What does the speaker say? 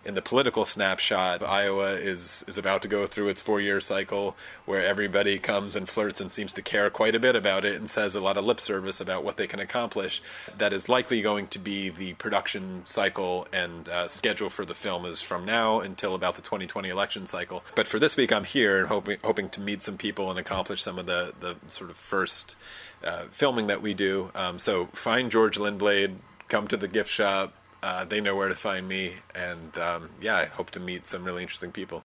in the political snapshot, Iowa is about to go through its 4-year cycle where everybody comes and flirts and seems to care quite a bit about it and says a lot of lip service about what they can accomplish. That is likely going to be the production cycle and schedule for the film is from now until about the 2020 election cycle. But for this week, I'm here and hoping to meet some people and accomplish some of the sort of first filming that we do. So find George Lindblade, come to the gift shop. They know where to find me, and I hope to meet some really interesting people.